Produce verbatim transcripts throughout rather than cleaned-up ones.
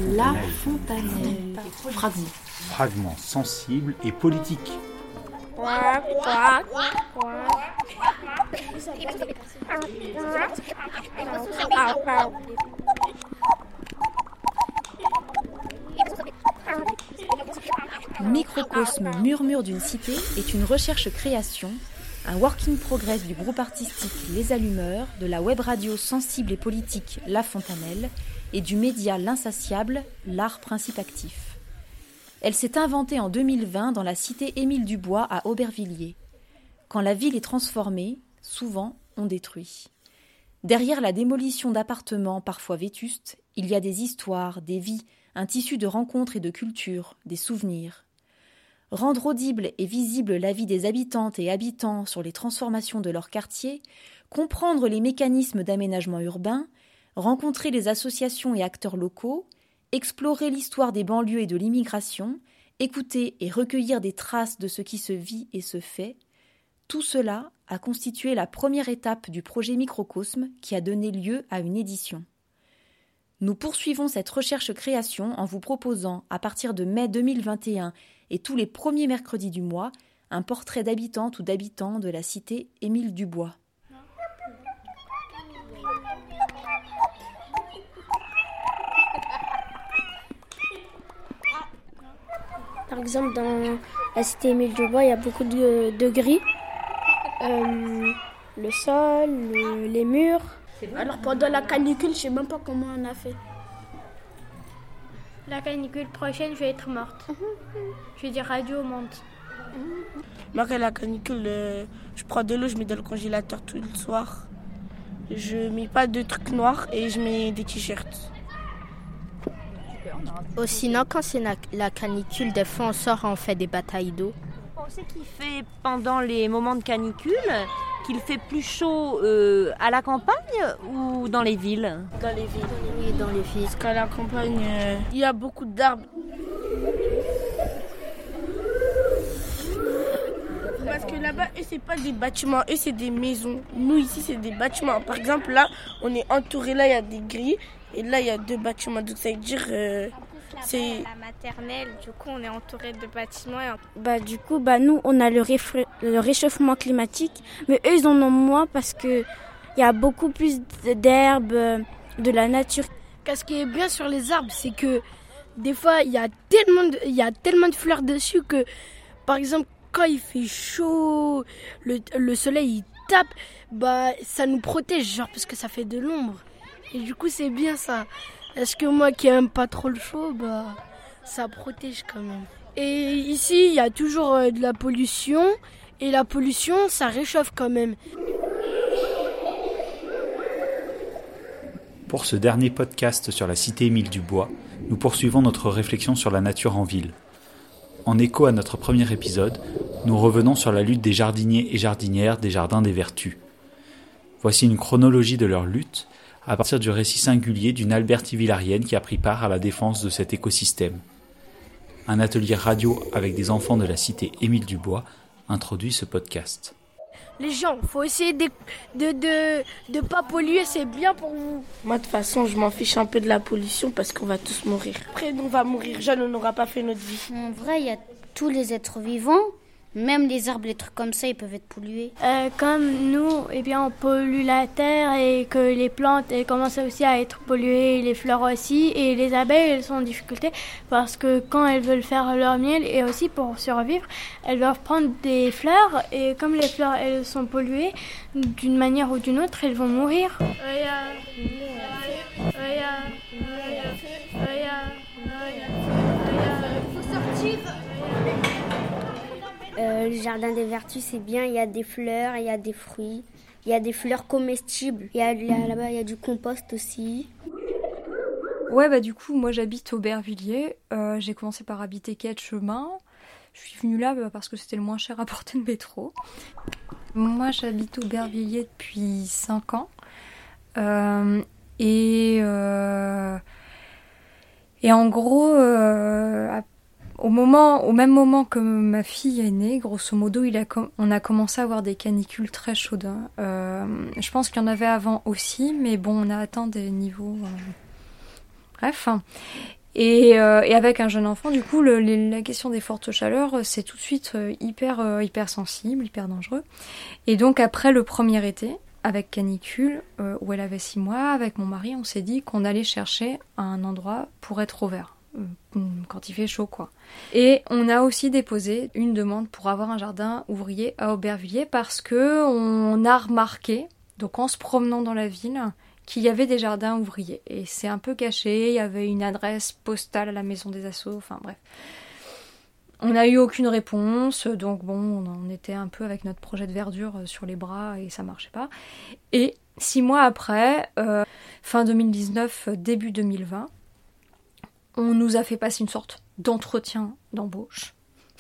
La Fontanelle. Fontanelle. Fragment. Fragments sensibles et politiques. Microcosme Murmure d'une cité est une recherche-création, un work in progress du groupe artistique Les Allumeurs, de la web radio sensible et politique La Fontanelle et du média L'Insatiable, l'art principe actif. Elle s'est inventée en deux mille vingt dans la cité Émile Dubois à Aubervilliers. Quand la ville est transformée, souvent on détruit. Derrière la démolition d'appartements parfois vétustes, il y a des histoires, des vies, un tissu de rencontres et de cultures, des souvenirs. Rendre audible et visible la vie des habitantes et habitants sur les transformations de leur quartier, comprendre les mécanismes d'aménagement urbain, rencontrer les associations et acteurs locaux, explorer l'histoire des banlieues et de l'immigration, écouter et recueillir des traces de ce qui se vit et se fait, tout cela a constitué la première étape du projet Microcosme qui a donné lieu à une édition. Nous poursuivons cette recherche-création en vous proposant, à partir de mai deux mille vingt et un et tous les premiers mercredis du mois, un portrait d'habitante ou d'habitant de la cité Émile Dubois. Par exemple, dans la cité Émile Dubois, il y a beaucoup de, de gris. Euh, le sol, le, les murs. Alors pendant la canicule, je sais même pas comment on a fait. La canicule prochaine, je vais être morte. Je vais dire radio au monde. Moi, quand la canicule, euh, je prends de l'eau, je mets dans le congélateur tout le soir. Je mets pas de trucs noirs et je mets des t-shirts. Oh, sinon, quand c'est la, la canicule, des fois on sort et on fait des batailles d'eau. On sait qu'il fait pendant les moments de canicule, qu'il fait plus chaud euh, à la campagne ou dans les villes ? Dans les villes. Oui, dans les villes. Parce qu'à la campagne, euh, il y a beaucoup d'arbres. Parce que là-bas, eux, c'est pas des bâtiments, eux, c'est des maisons. Nous, ici, c'est des bâtiments. Par exemple, là, on est entouré, là, il y a des grilles. Et là, il y a deux bâtiments. Donc, ça veut dire... Euh, c'est la maternelle, du coup, on est entouré de bâtiments. Et... Bah, du coup, bah, nous, on a le, réfra- le réchauffement climatique. Mais eux, ils en ont moins parce qu'il y a beaucoup plus d'herbes, de la nature. Ce qui est bien sur les arbres, c'est que des fois, il y a tellement de, il y a tellement de fleurs dessus que, par exemple, quand il fait chaud, le, le soleil il tape, bah, ça nous protège, genre, parce que ça fait de l'ombre. Et du coup, c'est bien ça. Est-ce que moi qui aime pas trop le chaud, bah, ça protège quand même. Et ici, il y a toujours euh, de la pollution. Et la pollution, ça réchauffe quand même. Pour ce dernier podcast sur la cité Émile Dubois, nous poursuivons notre réflexion sur la nature en ville. En écho à notre premier épisode, nous revenons sur la lutte des jardiniers et jardinières des Jardins des Vertus. Voici une chronologie de leur lutte, à partir du récit singulier d'une Albertivillarienne qui a pris part à la défense de cet écosystème. Un atelier radio avec des enfants de la cité Émile Dubois introduit ce podcast. Les gens, il faut essayer de de, de de pas polluer, c'est bien pour vous. Moi, de toute façon, je m'en fiche un peu de la pollution parce qu'on va tous mourir. Après, on va mourir jeune, on n'aura pas fait notre vie. En vrai, il y a tous les êtres vivants. Même les arbres, les trucs comme ça, ils peuvent être pollués. Euh, comme nous, eh bien, on pollue la terre et que les plantes elles commencent aussi à être polluées, les fleurs aussi. Et les abeilles, elles sont en difficulté parce que quand elles veulent faire leur miel et aussi pour survivre, elles doivent prendre des fleurs. Et comme les fleurs, elles sont polluées, d'une manière ou d'une autre, elles vont mourir. Euh, le jardin des vertus, c'est bien. Il y a des fleurs, il y a des fruits, il y a des fleurs comestibles. Il y a, là-bas, il y a du compost aussi. Ouais, bah du coup, moi j'habite Aubervilliers. Euh, j'ai commencé par habiter Quai de Chemin. Je suis venue là bah, parce que c'était le moins cher à porter de métro. Moi, j'habite Aubervilliers depuis cinq ans. Euh, et, euh, et en gros, euh, Au, moment, au même moment que ma fille est née, grosso modo, il a com- on a commencé à avoir des canicules très chaudes. Euh, je pense qu'il y en avait avant aussi, mais bon, on a atteint des niveaux... Euh... Bref. Et, euh, et avec un jeune enfant, du coup, le, les, la question des fortes chaleurs, c'est tout de suite euh, hyper, euh, hyper sensible, hyper dangereux. Et donc, après le premier été, avec canicule, euh, où elle avait six mois, avec mon mari, on s'est dit qu'on allait chercher un endroit pour être au vert, euh, quand il fait chaud, quoi. Et on a aussi déposé une demande pour avoir un jardin ouvrier à Aubervilliers, parce que on a remarqué, donc en se promenant dans la ville, qu'il y avait des jardins ouvriers. Et c'est un peu caché, il y avait une adresse postale à la maison des assos, enfin bref. On n'a eu aucune réponse, donc bon, on était un peu avec notre projet de verdure sur les bras et ça marchait pas. Et six mois après, euh, fin deux mille dix-neuf, début deux mille vingt, on nous a fait passer une sorte d'entretien d'embauche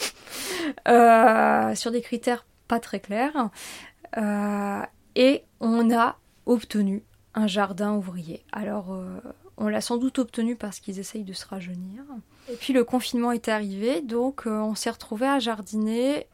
euh, sur des critères pas très clairs. Euh, et on a obtenu un jardin ouvrier. Alors, euh, on l'a sans doute obtenu parce qu'ils essayent de se rajeunir. Et puis le confinement est arrivé, donc euh, on s'est retrouvés à jardiner.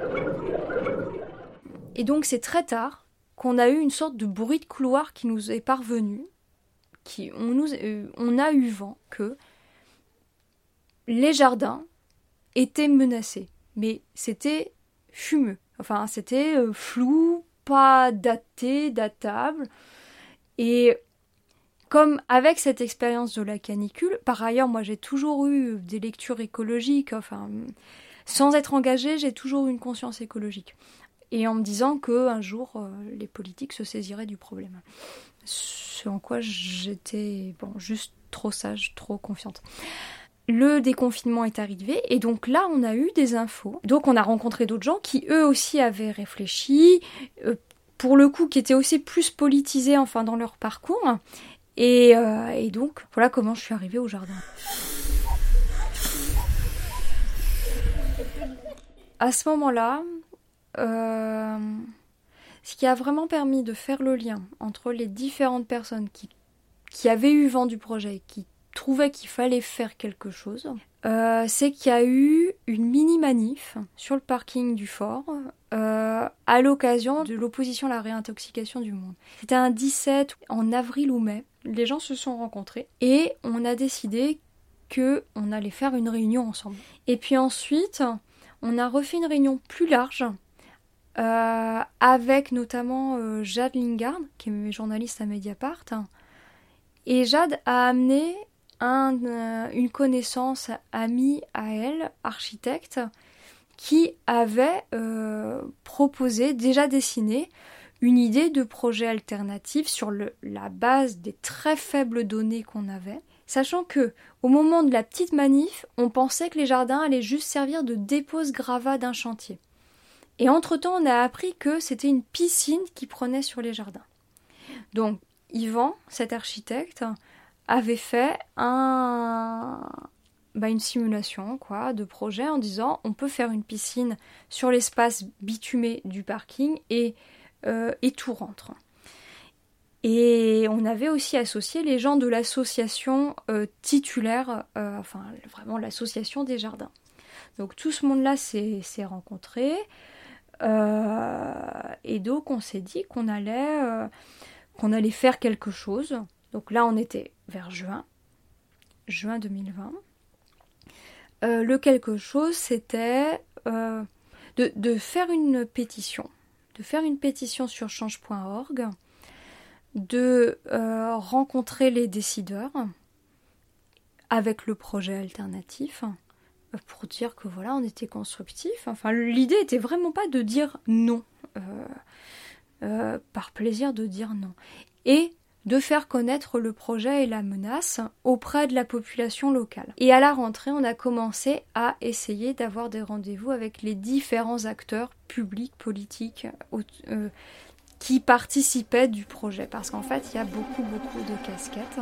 Et donc c'est très tard qu'on a eu une sorte de bruit de couloir qui nous est parvenu. Qui, on, nous, euh, on a eu vent que les jardins étaient menacés. Mais c'était fumeux. Enfin, c'était euh, flou, pas daté, datable. Et comme avec cette expérience de la canicule, par ailleurs, moi j'ai toujours eu des lectures écologiques, enfin, sans être engagée, j'ai toujours eu une conscience écologique. Et en me disant qu'un jour, euh, les politiques se saisiraient du problème. Ce en quoi j'étais bon, juste trop sage, trop confiante. Le déconfinement est arrivé et donc là on a eu des infos. Donc on a rencontré d'autres gens qui eux aussi avaient réfléchi, euh, pour le coup qui étaient aussi plus politisés enfin dans leur parcours. Et, euh, et donc voilà comment je suis arrivée au jardin. À ce moment-là, euh, ce qui a vraiment permis de faire le lien entre les différentes personnes qui, qui avaient eu vent du projet, qui trouvaient qu'il fallait faire quelque chose, euh, c'est qu'il y a eu une mini-manif sur le parking du fort euh, à l'occasion de l'opposition à la réintoxication du monde. C'était un dix-sept, en avril ou mai, les gens se sont rencontrés et on a décidé qu'on allait faire une réunion ensemble. Et puis ensuite, on a refait une réunion plus large euh, avec notamment euh, Jade Lingard, qui est journaliste à Mediapart. Et Jade a amené un, euh, une connaissance amie à elle, architecte, qui avait euh, proposé, déjà dessiné, une idée de projet alternatif sur le, la base des très faibles données qu'on avait. Sachant que, au moment de la petite manif, on pensait que les jardins allaient juste servir de dépose-gravats d'un chantier. Et entre-temps, on a appris que c'était une piscine qui prenait sur les jardins. Donc, Yvan, cet architecte, avait fait un, bah une simulation quoi, de projet en disant on peut faire une piscine sur l'espace bitumé du parking et, euh, et tout rentre. Et on avait aussi associé les gens de l'association euh, titulaire, euh, enfin vraiment l'association des jardins. Donc tout ce monde-là s'est, s'est rencontré euh, et donc on s'est dit qu'on allait, euh, qu'on allait faire quelque chose. Donc là on était vers juin, juin deux mille vingt. Euh, le quelque chose c'était euh, de, de faire une pétition, de faire une pétition sur change point org, de euh, rencontrer les décideurs avec le projet alternatif pour dire que voilà on était constructif. Enfin l'idée était vraiment pas de dire non euh, euh, par plaisir de dire non et de faire connaître le projet et la menace auprès de la population locale. Et à la rentrée, on a commencé à essayer d'avoir des rendez-vous avec les différents acteurs publics, politiques, euh, qui participaient du projet. Parce qu'en fait, il y a beaucoup, beaucoup de casquettes.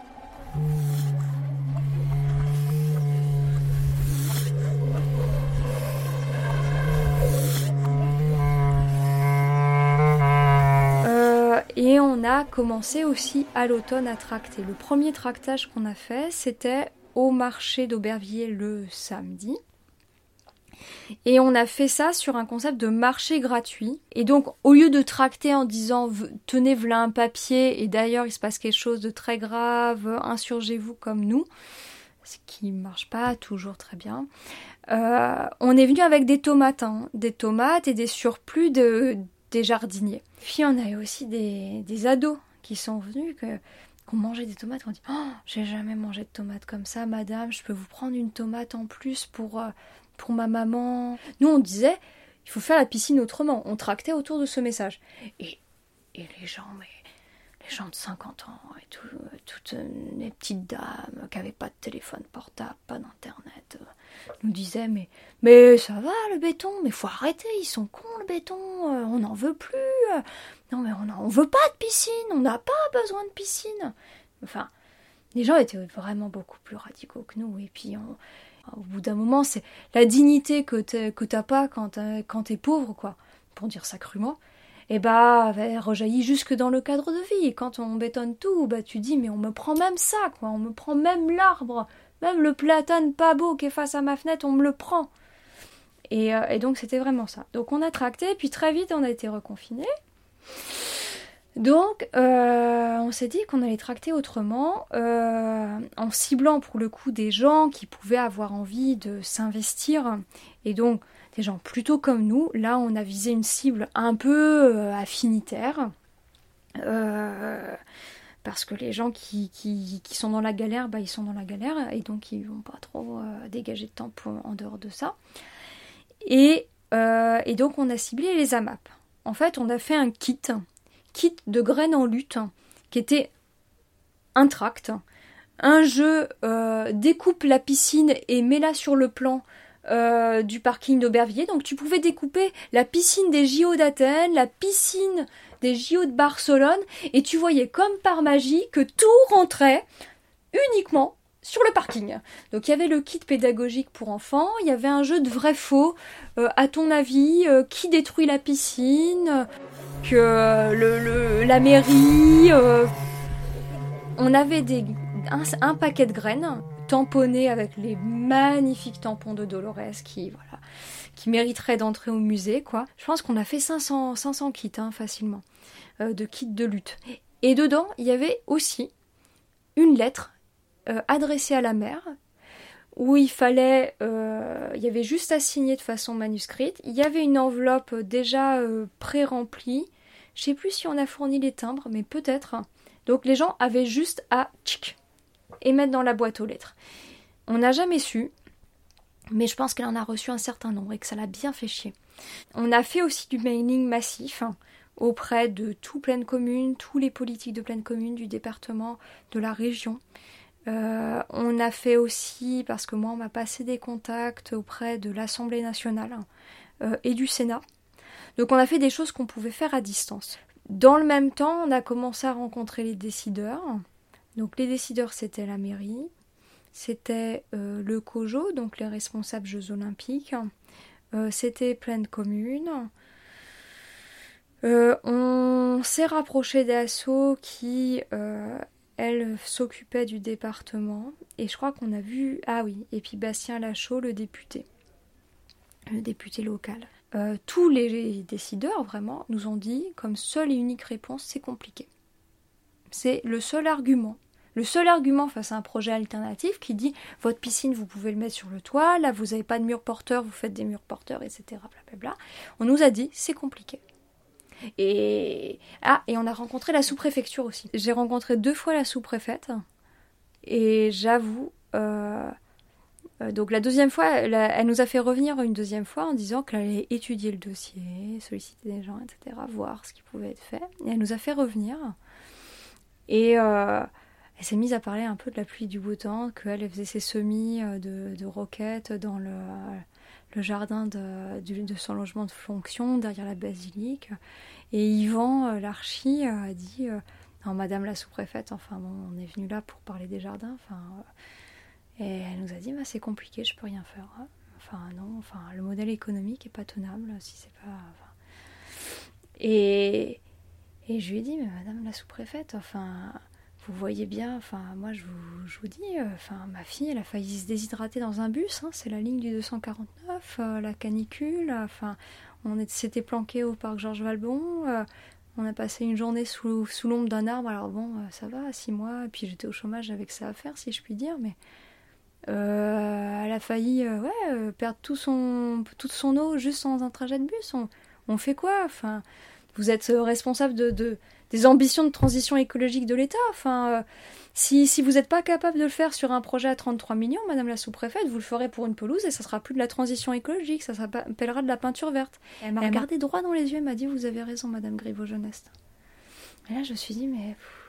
Et on a commencé aussi à l'automne à tracter. Le premier tractage qu'on a fait, c'était au marché d'Aubervilliers le samedi. Et on a fait ça sur un concept de marché gratuit. Et donc, au lieu de tracter en disant « tenez, voilà un papier, et d'ailleurs il se passe quelque chose de très grave, insurgez-vous comme nous », ce qui ne marche pas toujours très bien. Euh, on est venu avec des tomates, hein, des tomates et des surplus de, des jardiniers. Puis on a eu aussi des, des ados qui sont venus, que, qui ont mangé des tomates, qui ont dit oh, « j'ai jamais mangé de tomates comme ça, madame, je peux vous prendre une tomate en plus pour, euh, pour ma maman ?» Nous, on disait « il faut faire la piscine autrement ». On tractait autour de ce message. Et, et les gens, mais... les gens de cinquante ans et tout, toutes les petites dames qui n'avaient pas de téléphone portable, pas d'internet, euh, nous disaient mais, mais ça va le béton, mais faut arrêter, ils sont cons le béton, euh, on n'en veut plus, euh, non mais on ne veut pas de piscine, on n'a pas besoin de piscine. Enfin, les gens étaient vraiment beaucoup plus radicaux que nous, et puis on, au bout d'un moment, c'est la dignité que t'as, que t'as pas quand t'es, quand t'es pauvre, quoi, pour dire ça crûment. Et bah, elle rejaillit jusque dans le cadre de vie. Et quand on bétonne tout, bah tu dis, mais on me prend même ça, quoi. On me prend même l'arbre, même le platane pas beau qui est face à ma fenêtre, on me le prend. Et, euh, et donc, c'était vraiment ça. Donc, on a tracté, puis très vite, on a été reconfinés. Donc, euh, on s'est dit qu'on allait tracter autrement, euh, en ciblant pour le coup des gens qui pouvaient avoir envie de s'investir. Et donc, des gens plutôt comme nous. Là, on a visé une cible un peu euh, affinitaire. Euh, parce que les gens qui, qui, qui sont dans la galère, bah, ils sont dans la galère. Et donc, ils ne vont pas trop euh, dégager de temps pour, en dehors de ça. Et, euh, et donc, on a ciblé les A M A P. En fait, on a fait un kit, kit de graines en lutte, qui était un tract. Un jeu euh, découpe la piscine et mets-la sur le plan Euh, du parking d'Aubervilliers. Donc tu pouvais découper la piscine des J O d'Athènes, la piscine des J O de Barcelone, et tu voyais comme par magie que tout rentrait uniquement sur le parking. Donc il y avait le kit pédagogique pour enfants, il y avait un jeu de vrai-faux, euh, à ton avis, euh, qui détruit la piscine, que euh, le, le, la mairie... Euh, on avait des, un, un paquet de graines tamponnés avec les magnifiques tampons de Dolores qui, voilà, qui mériteraient d'entrer au musée, quoi. Je pense qu'on a fait cinq cents, cinq cents kits, hein, facilement, euh, de kits de lutte. Et dedans, il y avait aussi une lettre euh, adressée à la mère, où il fallait, euh, il y avait juste à signer de façon manuscrite. Il y avait une enveloppe déjà euh, pré-remplie. Je sais plus si on a fourni les timbres, mais peut-être. Donc les gens avaient juste à tchic, et mettre dans la boîte aux lettres. On n'a jamais su, mais je pense qu'elle en a reçu un certain nombre et que ça l'a bien fait chier. On a fait aussi du mailing massif, hein, auprès de tout Pleine Commune, tous les politiques de Pleine Commune, du département, de la région. Euh, on a fait aussi, parce que moi on m'a passé des contacts auprès de l'Assemblée nationale euh, et du Sénat. Donc on a fait des choses qu'on pouvait faire à distance. Dans le même temps, on a commencé à rencontrer les décideurs. Donc les décideurs, c'était la mairie, c'était euh, le COJO, donc les responsables Jeux Olympiques, euh, c'était Pleine Commune. Euh, on s'est rapproché d'Asso qui, euh, elle, s'occupait du département, et je crois qu'on a vu, ah oui, et puis Bastien Lachaud, le député, le député local. Euh, tous les décideurs, vraiment, nous ont dit, comme seule et unique réponse, c'est compliqué. C'est le seul argument. Le seul argument face à un projet alternatif qui dit « Votre piscine, vous pouvez le mettre sur le toit, là, vous n'avez pas de mur porteur, vous faites des murs porteurs, et cetera » Blablabla. On nous a dit « C'est compliqué ». Et... Ah, et on a rencontré la sous-préfecture aussi. J'ai rencontré deux fois la sous-préfète, et j'avoue... Euh... Donc la deuxième fois, elle, a... elle nous a fait revenir une deuxième fois en disant qu'elle allait étudier le dossier, solliciter des gens, et cetera, voir ce qui pouvait être fait. Et elle nous a fait revenir. Et... Euh... Elle s'est mise à parler un peu de la pluie du beau temps, qu'elle faisait ses semis de, de roquettes dans le, le jardin de, de, de son logement de fonction, derrière la basilique. Et Yvan, l'archi, a dit « Non, madame la sous-préfète, enfin bon, on est venu là pour parler des jardins. » Enfin, et elle nous a dit bah, « C'est compliqué, je peux rien faire. Hein. » Enfin non, enfin, le modèle économique est pas tenable, si c'est pas... Enfin... Et, et je lui ai dit « Mais madame la sous-préfète, enfin... » Vous voyez bien, enfin, moi je vous, je vous dis, enfin, euh, ma fille, elle a failli se déshydrater dans un bus, hein, c'est la ligne du deux cent quarante-neuf, euh, la canicule, enfin, on est, s'était planqué au parc Georges Valbon, euh, on a passé une journée sous, sous l'ombre d'un arbre, alors bon, euh, ça va, six mois, et puis j'étais au chômage avec ça à faire, si je puis dire, mais Euh, elle a failli euh, ouais, euh, perdre tout son, toute son eau juste dans un trajet de bus. On, on fait quoi? Enfin, vous êtes responsable de, de, des ambitions de transition écologique de l'État. Enfin, euh, si, si vous n'êtes pas capable de le faire sur un projet à trente-trois millions, Madame la sous-préfète, vous le ferez pour une pelouse et ça sera plus de la transition écologique, ça s'appellera de la peinture verte. Elle m'a regardé droit dans les yeux et m'a dit « Vous avez raison, Madame Griveaux-Jeunesse ». Et là, je me suis dit « Mais... Pff,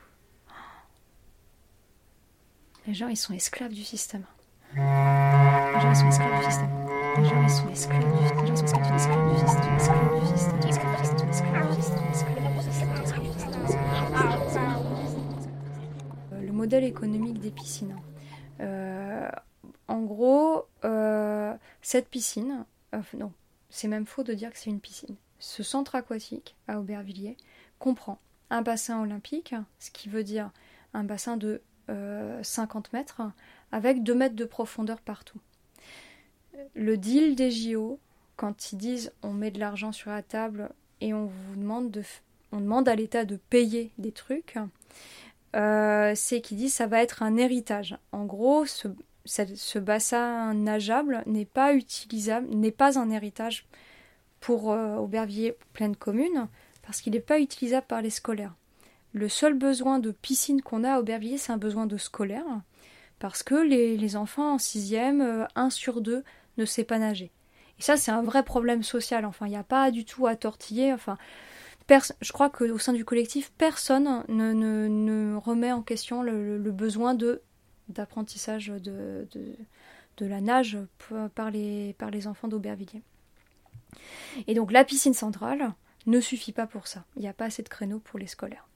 les gens, ils sont esclaves du système. Les gens, ils sont esclaves du système. Les gens, ils sont esclaves du système. Les gens, ils sont esclaves du système. Du système. Esclaves du système. Esclaves du système. Esclaves du système. Esclaves du système. Esclaves du système. Esclaves du système. Le modèle économique des piscines. Euh, en gros, euh, cette piscine, euh, non, c'est même faux de dire que c'est une piscine. Ce centre aquatique à Aubervilliers comprend un bassin olympique, ce qui veut dire un bassin de euh, cinquante mètres, avec deux mètres de profondeur partout. Le deal des J O, quand ils disent on met de l'argent sur la table et on vous demande de, on demande à l'État de payer des trucs, euh, c'est qu'ils disent ça va être un héritage. En gros, ce, ce, ce bassin nageable n'est pas utilisable, n'est pas un héritage pour euh, Aubervilliers pleine commune, parce qu'il n'est pas utilisable par les scolaires. Le seul besoin de piscine qu'on a à Aubervilliers, c'est un besoin de scolaire, parce que les, les enfants en sixième, euh, un sur deux ne sait pas nager. Et ça, c'est un vrai problème social. Enfin, il n'y a pas du tout à tortiller. Enfin, pers- je crois qu'au sein du collectif, personne ne, ne, ne remet en question le, le besoin de, d'apprentissage de, de, de la nage par les, par les enfants d'Aubervilliers. Et donc, la piscine centrale ne suffit pas pour ça. Il n'y a pas assez de créneaux pour les scolaires.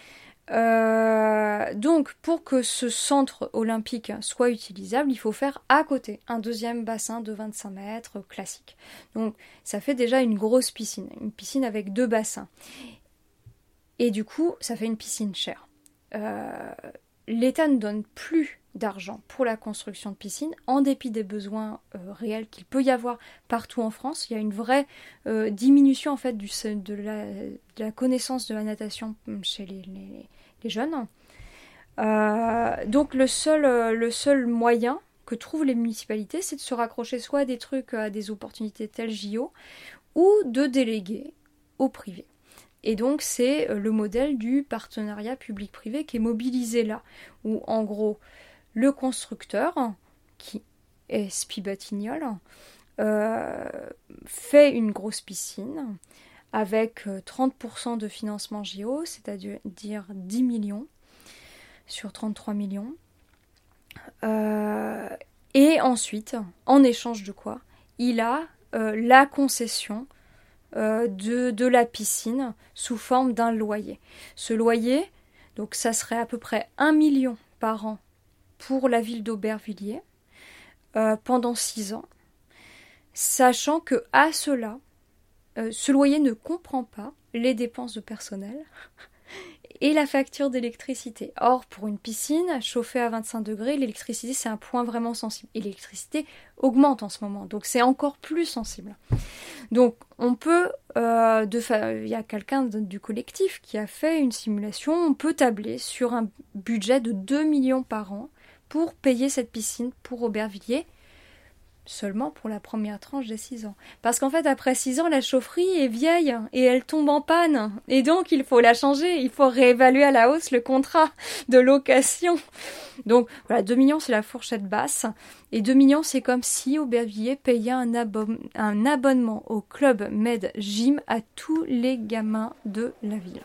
Euh, donc, pour que ce centre olympique soit utilisable, il faut faire à côté un deuxième bassin de vingt-cinq mètres classique. Donc, ça fait déjà une grosse piscine, une piscine avec deux bassins. Et du coup, ça fait une piscine chère. Euh, L'État ne donne plus d'argent pour la construction de piscines, en dépit des besoins euh, réels qu'il peut y avoir partout en France. Il y a une vraie euh, diminution en fait du, de, la, de la connaissance de la natation chez les, les, les jeunes. Euh, donc le seul, euh, le seul moyen que trouvent les municipalités, c'est de se raccrocher soit à des trucs, à des opportunités telles J O, ou de déléguer au privé. Et donc c'est le modèle du partenariat public-privé qui est mobilisé là, où en gros le constructeur, qui est Spibatignol, euh, fait une grosse piscine avec trente pour cent de financement J O, c'est-à-dire dix millions sur trente-trois millions. Euh, et ensuite, en échange de quoi, il a euh, la concession euh, de, de la piscine sous forme d'un loyer. Ce loyer, donc ça serait à peu près un million par an pour la ville d'Aubervilliers euh, pendant six ans, sachant que à cela, euh, ce loyer ne comprend pas les dépenses de personnel et la facture d'électricité. Or, pour une piscine chauffée à vingt-cinq degrés, l'électricité, c'est un point vraiment sensible. Et l'électricité augmente en ce moment, donc c'est encore plus sensible. Donc, on peut, euh, de fa... il y a quelqu'un du collectif qui a fait une simulation, on peut tabler sur un budget de deux millions par an pour payer cette piscine pour Aubervilliers, seulement pour la première tranche des six ans. Parce qu'en fait, après six ans, la chaufferie est vieille et elle tombe en panne. Et donc, il faut la changer. Il faut réévaluer à la hausse le contrat de location. Donc, voilà, deux millions, c'est la fourchette basse. Et deux millions, c'est comme si Aubervilliers payait un, abo- un abonnement au Club Med Gym à tous les gamins de la ville.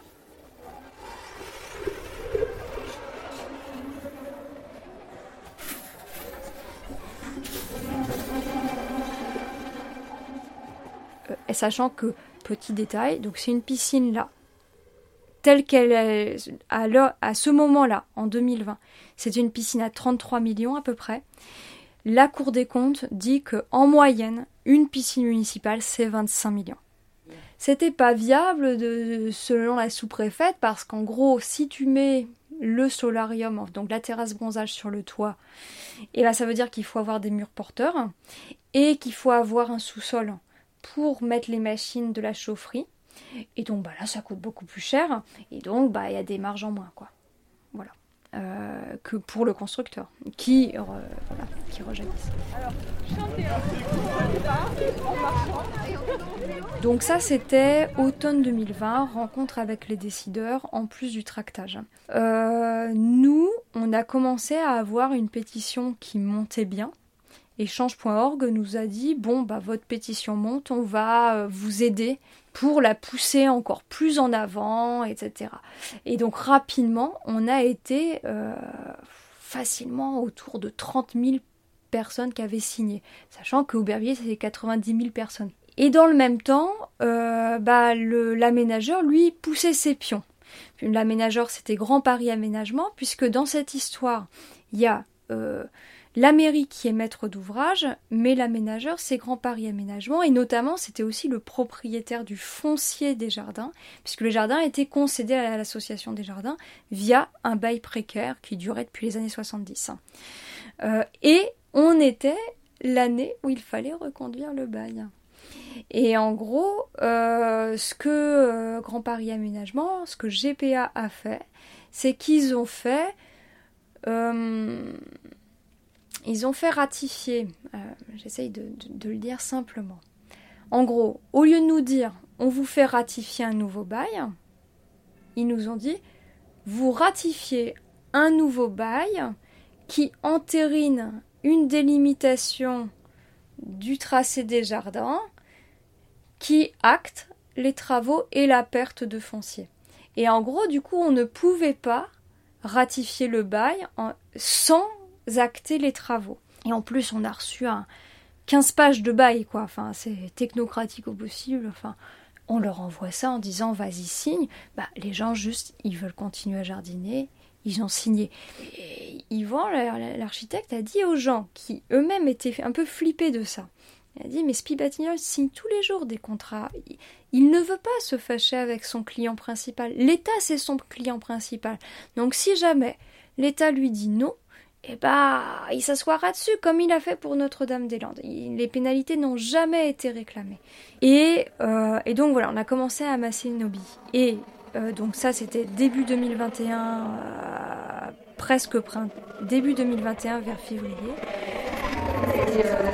Et sachant que, petit détail, donc c'est une piscine là, telle qu'elle est à, à ce moment-là, en deux mille vingt, c'est une piscine à trente-trois millions à peu près. La Cour des comptes dit qu'en moyenne, une piscine municipale, c'est vingt-cinq millions. C'était pas viable de, selon la sous-préfète, parce qu'en gros, si tu mets le solarium, donc la terrasse bronzage sur le toit, et ben ça veut dire qu'il faut avoir des murs porteurs, et qu'il faut avoir un sous-sol pour mettre les machines de la chaufferie. Et donc bah là, ça coûte beaucoup plus cher. Et donc, bah il y a des marges en moins, quoi. Voilà. euh, que pour le constructeur, qui, euh, voilà, qui rejaillissent. Donc ça, c'était automne deux mille vingt, rencontre avec les décideurs, en plus du tractage. Euh, nous, on a commencé à avoir une pétition qui montait bien. Et change point org nous a dit, bon, bah, votre pétition monte, on va euh, vous aider pour la pousser encore plus en avant, et cetera. Et donc rapidement, on a été euh, facilement autour de trente mille personnes qui avaient signé, sachant que Aubervilliers, c'était quatre-vingt-dix mille personnes. Et dans le même temps, euh, bah, le, l'aménageur, lui, poussait ses pions. Puis, l'aménageur, c'était Grand Paris Aménagement, puisque dans cette histoire, il y a... Euh, la mairie qui est maître d'ouvrage, mais l'aménageur, c'est Grand Paris Aménagement, et notamment, c'était aussi le propriétaire du foncier des jardins, puisque le jardin était concédé à l'association des jardins via un bail précaire qui durait depuis les années soixante-dix. Euh, et on était l'année où il fallait reconduire le bail. Et en gros, euh, ce que euh, Grand Paris Aménagement, ce que G P A a fait, c'est qu'ils ont fait... Euh, Ils ont fait ratifier, euh, j'essaye de, de, de le dire simplement. En gros, au lieu de nous dire « on vous fait ratifier un nouveau bail », ils nous ont dit « vous ratifiez un nouveau bail qui entérine une délimitation du tracé des jardins qui acte les travaux et la perte de foncier ». Et en gros, du coup, on ne pouvait pas ratifier le bail en, sans acter les travaux. Et en plus, on a reçu un quinze pages de bail, quoi. Enfin, c'est technocratique au possible. Enfin, on leur envoie ça en disant « vas-y, signe ». Bah, les gens, juste, ils veulent continuer à jardiner. Ils ont signé. Et Yvan, l'architecte, a dit aux gens qui eux-mêmes étaient un peu flippés de ça. Il a dit « mais Spi Batignolles signe tous les jours des contrats. Il ne veut pas se fâcher avec son client principal. L'État, c'est son client principal. Donc, si jamais l'État lui dit non, eh bah, il s'assoira dessus, comme il a fait pour Notre-Dame-des-Landes. Les pénalités n'ont jamais été réclamées. Et, euh, et donc voilà, on a commencé à amasser nos billes. Et euh, donc ça, c'était début deux mille vingt et un, euh, presque printemps, début deux mille vingt et un vers février. Et, euh,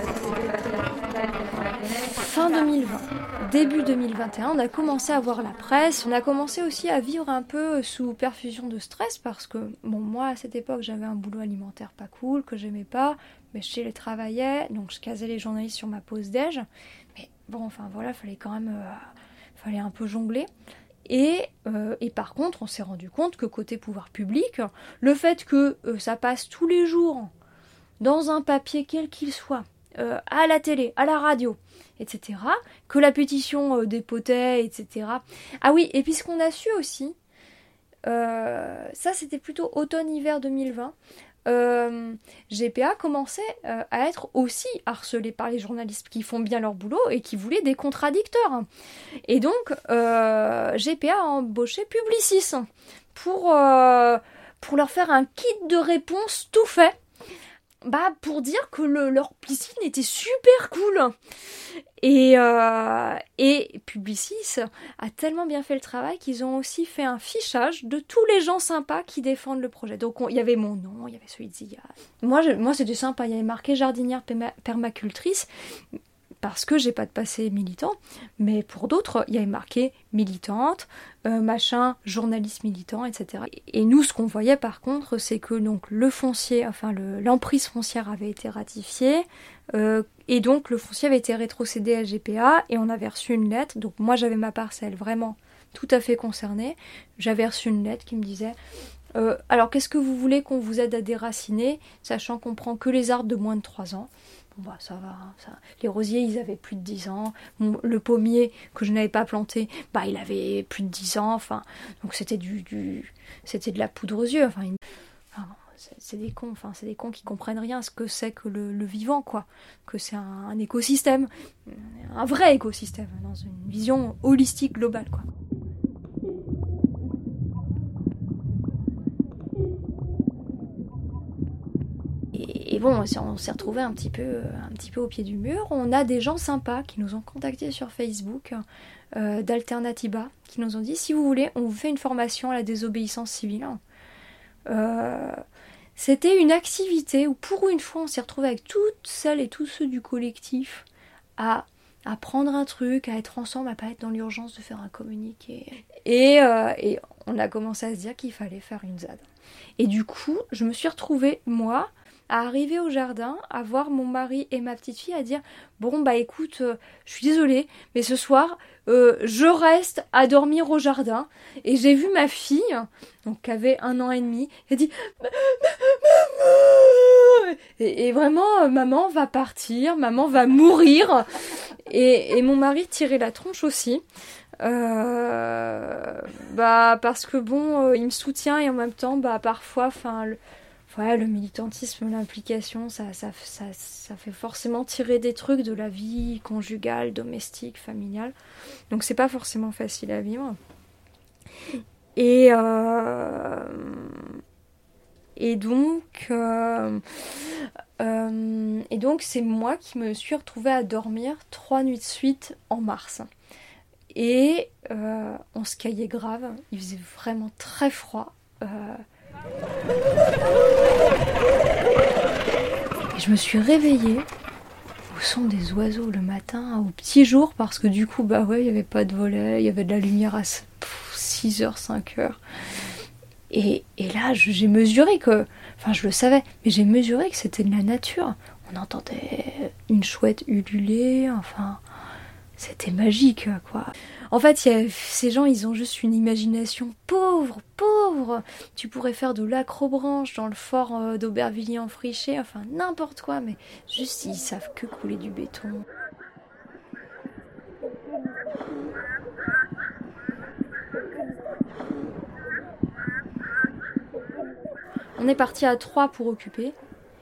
fin deux mille vingt. Début deux mille vingt et un, on a commencé à voir la presse, on a commencé aussi à vivre un peu sous perfusion de stress parce que, bon, moi, à cette époque, j'avais un boulot alimentaire pas cool, que j'aimais pas, mais je télétravaillais, donc je casais les journalistes sur ma pause déj, mais bon, enfin, voilà, fallait quand même, euh, fallait un peu jongler. Et, euh, et par contre, on s'est rendu compte que côté pouvoir public, le fait que euh, ça passe tous les jours dans un papier quel qu'il soit, euh, à la télé, à la radio, et cetera, que la pétition euh, dépotait, et cetera. Ah oui, et puis ce qu'on a su aussi, euh, ça c'était plutôt automne-hiver deux mille vingt, euh, G P A commençait euh, à être aussi harcelé par les journalistes qui font bien leur boulot et qui voulaient des contradicteurs. Et donc, euh, G P A a embauché Publicis pour, euh, pour leur faire un kit de réponse tout fait. Bah, pour dire que le, leur piscine était super cool. Et, euh, et Publicis a tellement bien fait le travail qu'ils ont aussi fait un fichage de tous les gens sympas qui défendent le projet. Donc, il y avait mon nom, il y avait celui de Zia. Moi, je, moi c'était sympa. Il y avait marqué jardinière perma- permacultrice parce que j'ai pas de passé militant. Mais pour d'autres, il y avait marqué militante, euh, machin, journaliste militant, et cetera. Et nous, ce qu'on voyait par contre, c'est que donc le foncier, enfin le, l'emprise foncière avait été ratifiée, euh, et donc le foncier avait été rétrocédé à G P A, et on avait reçu une lettre. Donc moi, j'avais ma parcelle vraiment tout à fait concernée. J'avais reçu une lettre qui me disait euh, alors qu'est-ce que vous voulez qu'on vous aide à déraciner, sachant qu'on prend que les arbres de moins de trois ans. Bon bah ça va, ça. Les rosiers ils avaient plus de dix ans, le pommier que je n'avais pas planté, bah il avait plus de dix ans, enfin, donc c'était du, du c'était de la poudre aux yeux, enfin, il... enfin c'est, c'est des cons, enfin c'est des cons qui comprennent rien à ce que c'est que le, le vivant, quoi, que c'est un, un écosystème, un vrai écosystème, dans une vision holistique globale, quoi. Et bon, on s'est retrouvés un petit peu, un petit peu au pied du mur. On a des gens sympas qui nous ont contactés sur Facebook, euh, d'Alternativa, qui nous ont dit, si vous voulez, on vous fait une formation à la désobéissance civile. Euh, c'était une activité où pour une fois on s'est retrouvés avec toutes celles et tous ceux du collectif à, à prendre un truc, à être ensemble, à pas être dans l'urgence de faire un communiqué. Et, euh, et on a commencé à se dire qu'il fallait faire une Z A D. Et du coup, je me suis retrouvée, moi, à arriver au jardin, à voir mon mari et ma petite fille, à dire « Bon, bah écoute, euh, je suis désolée, mais ce soir, euh, je reste à dormir au jardin. » Et j'ai vu ma fille, donc qui avait un an et demi, qui a dit « Maman !» et, et vraiment, euh, maman va partir, maman va mourir. Et, et mon mari tirait la tronche aussi. Euh, bah parce que bon, euh, il me soutient et en même temps, bah parfois, enfin... Le, Ouais, le militantisme, l'implication, ça, ça, ça, ça fait forcément tirer des trucs de la vie conjugale, domestique, familiale. Donc c'est pas forcément facile à vivre. Et, euh, et donc, euh, euh, et donc c'est moi qui me suis retrouvée à dormir trois nuits de suite en mars. Et euh, on se caillait grave. Il faisait vraiment très froid. Euh, Et je me suis réveillée au son des oiseaux le matin, au petit jour, parce que du coup, bah ouais, il n'y avait pas de volet, il y avait de la lumière à six heures, cinq heures. Et, et là, j'ai mesuré que, enfin je le savais, mais j'ai mesuré que c'était de la nature. On entendait une chouette ululer, enfin... C'était magique, quoi. En fait, y a, ces gens, ils ont juste une imagination pauvre, pauvre. Tu pourrais faire de l'acrobranche dans le fort euh, d'Aubervilliers-en-Friché, enfin n'importe quoi, mais juste ils savent que couler du béton. On est parti à trois pour occuper.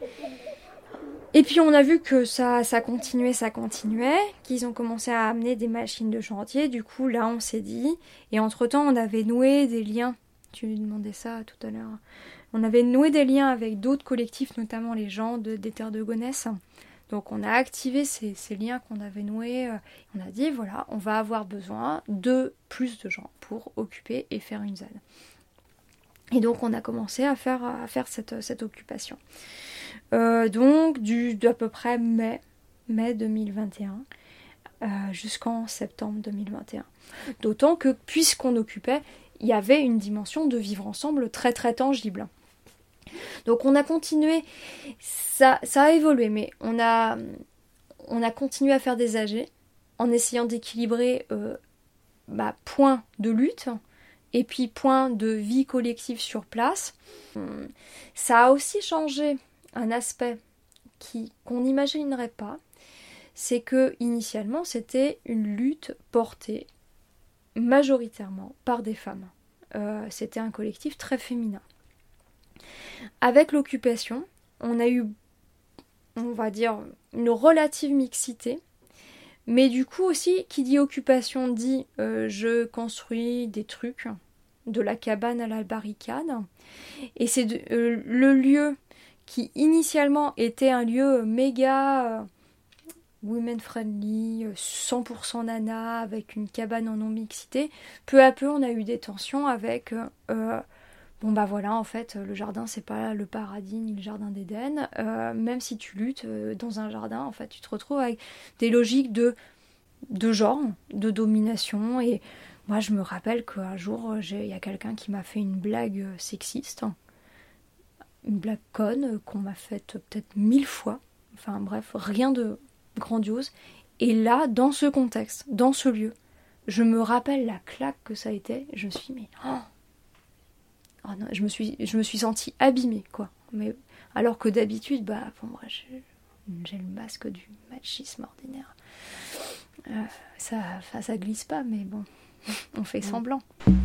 Et puis on a vu que ça, ça continuait, ça continuait, qu'ils ont commencé à amener des machines de chantier. Du coup, là, on s'est dit, et entre-temps, on avait noué des liens. Tu lui demandais ça tout à l'heure. On avait noué des liens avec d'autres collectifs, notamment les gens de, des Terres de Gonesse. Donc on a activé ces, ces liens qu'on avait noués. On a dit, voilà, on va avoir besoin de plus de gens pour occuper et faire une Z A D. Et donc on a commencé à faire, à faire cette, cette occupation. Euh, donc du, d'à peu près mai, mai deux mille vingt et un euh, jusqu'en septembre deux mille vingt et un. D'autant que puisqu'on occupait, il y avait une dimension de vivre ensemble très très tangible. Donc on a continué, ça, ça a évolué, mais on a, on a continué à faire des A G en essayant d'équilibrer euh, bah, point de lutte et puis point de vie collective sur place. Ça a aussi changé un aspect qui, qu'on n'imaginerait pas, c'est que initialement c'était une lutte portée majoritairement par des femmes. Euh, c'était un collectif très féminin. Avec l'occupation, on a eu, on va dire, une relative mixité, mais du coup aussi, qui dit occupation dit euh, je construis des trucs, de la cabane à la barricade, et c'est de, euh, le lieu qui initialement était un lieu méga euh, women friendly, cent pour cent nana, avec une cabane en non-mixité, peu à peu on a eu des tensions avec euh, bon bah voilà, en fait le jardin c'est pas le paradis ni le jardin d'Éden, euh, même si tu luttes euh, dans un jardin, en fait tu te retrouves avec des logiques de, de genre, de domination. Et moi je me rappelle qu'un jour il y a quelqu'un qui m'a fait une blague sexiste, une blague conne qu'on m'a faite peut-être mille fois, enfin bref, rien de grandiose. Et là, dans ce contexte, dans ce lieu, je me rappelle la claque que ça a été. Je me suis dit, mais oh, oh non, je me suis, je me suis sentie abîmée, quoi. Mais alors que d'habitude, bah, bon, moi, j'ai, j'ai le masque du machisme ordinaire. Euh, ça, ça, ça glisse pas, mais bon, on fait semblant.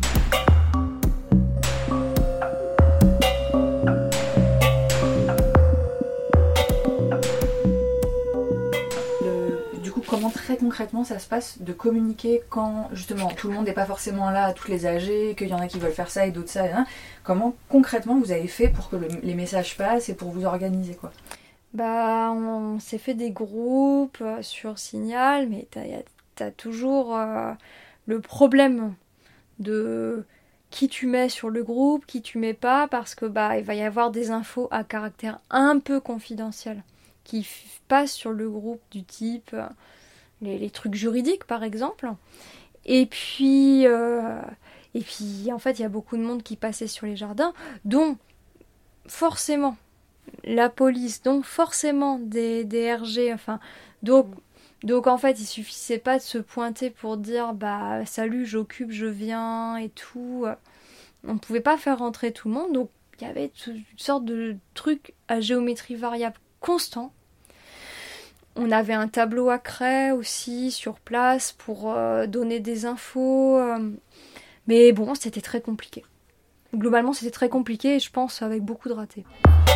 Comment très concrètement ça se passe de communiquer quand justement tout le monde n'est pas forcément là à toutes les A G, qu'il y en a qui veulent faire ça et d'autres ça, hein. Comment concrètement vous avez fait pour que le, les messages passent et pour vous organiser, quoi? Bah on s'est fait des groupes sur Signal, mais t'as, t'as toujours euh, le problème de qui tu mets sur le groupe, qui tu mets pas, parce que bah il va y avoir des infos à caractère un peu confidentiel qui f- passent sur le groupe du type euh, les, les trucs juridiques par exemple. Et puis euh, et puis en fait il y a beaucoup de monde qui passait sur les jardins, dont forcément la police, donc forcément des, des R G, enfin donc Donc en fait, il suffisait pas de se pointer pour dire bah salut, j'occupe, je viens et tout. On pouvait pas faire rentrer tout le monde, donc il y avait une sorte de truc à géométrie variable constant. On avait un tableau à craie aussi sur place pour euh, donner des infos, euh, mais bon, c'était très compliqué. Globalement, c'était très compliqué et je pense avec beaucoup de ratés.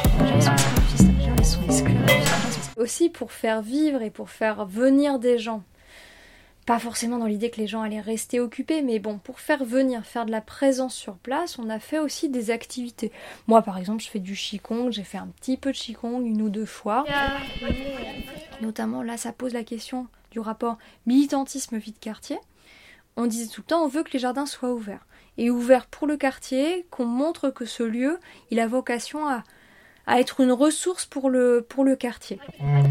Aussi pour faire vivre et pour faire venir des gens. Pas forcément dans l'idée que les gens allaient rester occupés, mais bon, pour faire venir, faire de la présence sur place, on a fait aussi des activités. Moi, par exemple, je fais du qigong, j'ai fait un petit peu de qigong une ou deux fois. Notamment, là, ça pose la question du rapport militantisme-vie de quartier. On disait tout le temps, on veut que les jardins soient ouverts. Et ouverts pour le quartier, qu'on montre que ce lieu, il a vocation à, à être une ressource pour le, pour le quartier.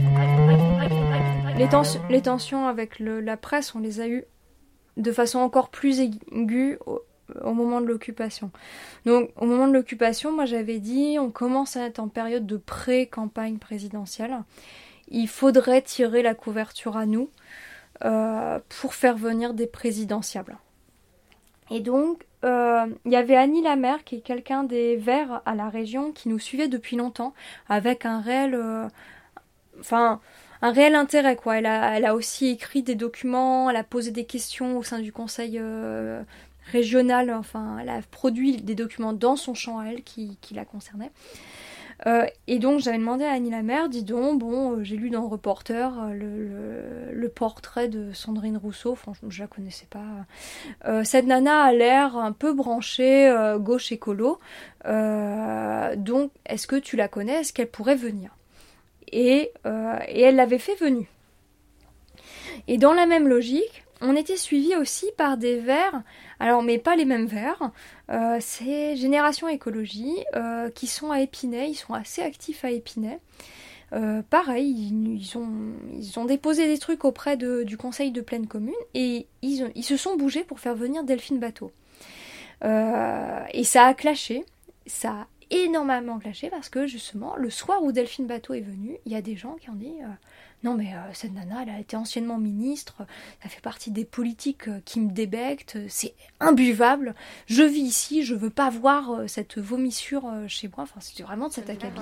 Les, tens- les tensions avec le, la presse, on les a eues de façon encore plus aiguë au, au moment de l'occupation. Donc, au moment de l'occupation, moi j'avais dit, on commence à être en période de pré-campagne présidentielle. Il faudrait tirer la couverture à nous euh, pour faire venir des présidentiables. Et donc, il euh, y avait Annie Lamère, qui est quelqu'un des Verts à la région, qui nous suivait depuis longtemps, avec un réel... Euh, enfin... un réel intérêt, quoi. Elle a, elle a aussi écrit des documents, elle a posé des questions au sein du conseil euh, régional, enfin, elle a produit des documents dans son champ à elle qui, qui la concernait. Euh, et donc, j'avais demandé à Annie Lamère, dis donc, bon, euh, j'ai lu dans le Reporter euh, le, le, le portrait de Sandrine Rousseau, franchement, je la connaissais pas. Euh, cette nana a l'air un peu branchée euh, gauche écolo, euh, donc, est-ce que tu la connais, est-ce qu'elle pourrait venir ? Et, euh, et elle l'avait fait venir. Et dans la même logique, on était suivi aussi par des Verts, alors mais pas les mêmes Verts, euh, c'est Génération Écologie, euh, qui sont à Épinay, ils sont assez actifs à Épinay. Euh, pareil, ils, ils, ont, ils ont déposé des trucs auprès de, du conseil de pleine commune et ils, ils se sont bougés pour faire venir Delphine Batho. Euh, et ça a clashé, ça a énormément clashé parce que justement le soir où Delphine Batho est venue, il y a des gens qui ont dit euh, non mais euh, cette nana elle a été anciennement ministre, ça fait partie des politiques euh, qui me débectent, c'est imbuvable, je vis ici, je veux pas voir euh, cette vomissure euh, chez moi, enfin c'était vraiment de cet acabit.